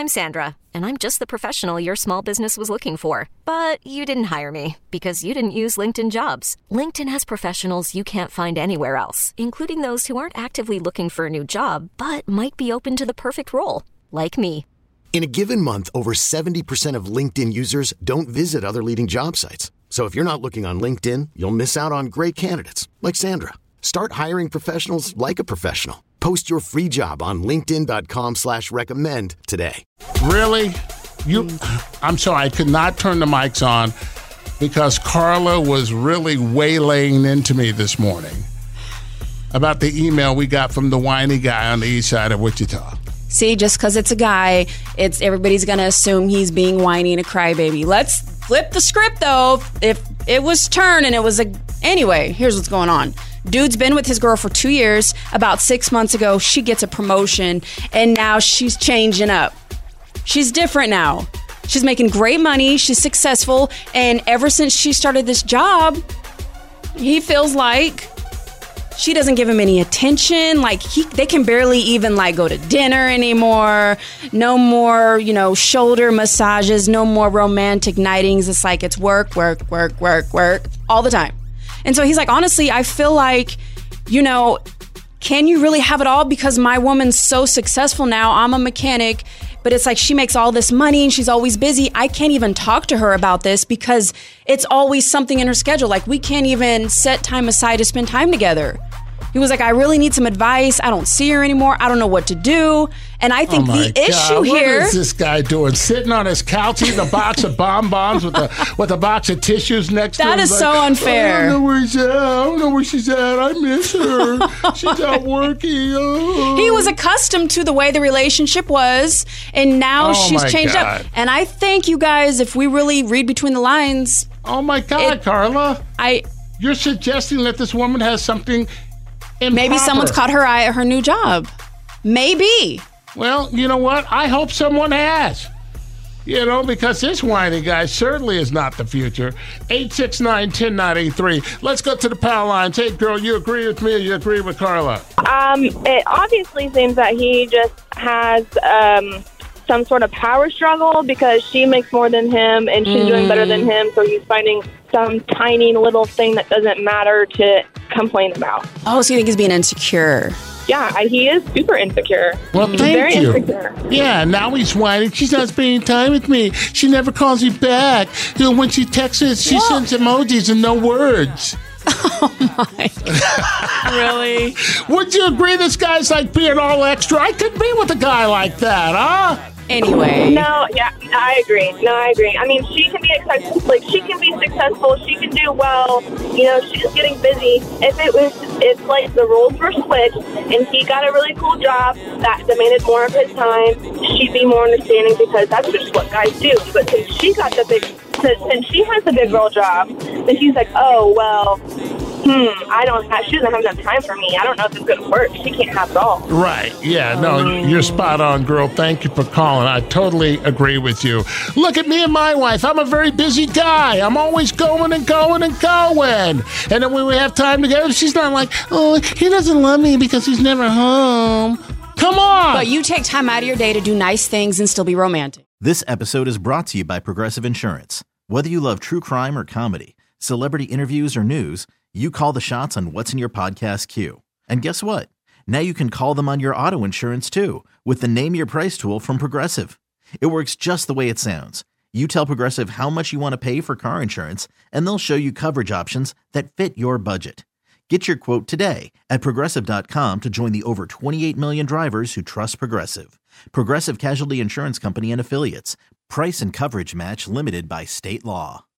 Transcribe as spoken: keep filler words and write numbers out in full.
I'm Sandra, and I'm just the professional your small business was looking for. But you didn't hire me because you didn't use LinkedIn Jobs. LinkedIn has professionals you can't find anywhere else, including those who aren't actively looking for a new job, but might be open to the perfect role, like me. In a given month, over seventy percent of LinkedIn users don't visit other leading job sites. So if you're not looking on LinkedIn, you'll miss out on great candidates like Sandra. Start hiring professionals like a professional. Post your free job on linkedin.com slash recommend today. Really? You? I'm sorry, I could not turn the mics on because Carla was really waylaying into me this morning about the email we got from the whiny guy on the east side of Wichita. See, just because it's a guy, it's everybody's going to assume he's being whiny and a crybaby. Let's flip the script, though. If it was turn and it was a... Anyway, here's what's going on. Dude's been with his girl for two years. About six months ago, she gets a promotion, and now she's changing up. She's different now. She's making great money. She's successful, and ever since she started this job, he feels like she doesn't give him any attention. Like, he, they can barely even, like, go to dinner anymore. No more, you know, shoulder massages. No more romantic nightings. It's like it's work, work, work, work, work all the time. And so he's like, honestly, I feel like, you know, can you really have it all? Because my woman's so successful now. I'm a mechanic, but it's like she makes all this money and she's always busy. I can't even talk to her about this because it's always something in her schedule. Like, we can't even set time aside to spend time together. He was like, I really need some advice. I don't see her anymore. I don't know what to do. And I think oh the God. issue what here... What is this guy doing? Sitting on his couch eating a box of bonbons with a, with a box of tissues next that to him? That is like, so unfair. I don't know where she's at. I don't know where she's at. I miss her. She's out working. Oh. He was accustomed to the way the relationship was, and now oh she's changed God. up. And I think, you guys, if we really read between the lines... Oh, my God, it, Carla. I. You're suggesting that this woman has something... improper. Maybe someone's caught her eye at her new job. Maybe. Well, you know what? I hope someone has. You know, because this whiny guy certainly is not the future. eight six nine, one zero nine eight three. Let's go to the power lines. Hey, girl, you agree with me or you agree with Carla? Um, it obviously seems that he just has um, some sort of power struggle because she makes more than him and she's mm. doing better than him, so he's finding some tiny little thing that doesn't matter to complain about. Oh, so you think he's being insecure? Yeah, he is super insecure. Well, he's thank very you. Insecure. Yeah, now he's whining. She's not spending time with me. She never calls me back. You know, when she texts us, she Whoa. sends emojis and no words. Oh, my God. Really? Would you agree this guy's like being all extra? I could be with a guy like that, huh? Anyway. No, yeah, I agree. No, I agree. I mean, she can be successful. Like, she can be successful. She can do well. You know, she's getting busy. If it was, it's like the roles were switched, and he got a really cool job that demanded more of his time, she'd be more understanding because that's just what guys do. But since she got the big, since she has the big girl job, then she's like, oh well. Hmm, I don't have, she doesn't have enough time for me. I don't know if it's going to work. She can't have it all. Right. Yeah, no, you're spot on, girl. Thank you for calling. I totally agree with you. Look at me and my wife. I'm a very busy guy. I'm always going and going and going. And then when we have time together, she's not like, oh, he doesn't love me because he's never home. Come on. But you take time out of your day to do nice things and still be romantic. This episode is brought to you by Progressive Insurance. Whether you love true crime or comedy, celebrity interviews or news, you call the shots on what's in your podcast queue. And guess what? Now you can call them on your auto insurance too with the Name Your Price tool from Progressive. It works just the way it sounds. You tell Progressive how much you want to pay for car insurance, and they'll show you coverage options that fit your budget. Get your quote today at Progressive dot com to join the over twenty-eight million drivers who trust Progressive. Progressive Casualty Insurance Company and Affiliates. Price and coverage match limited by state law.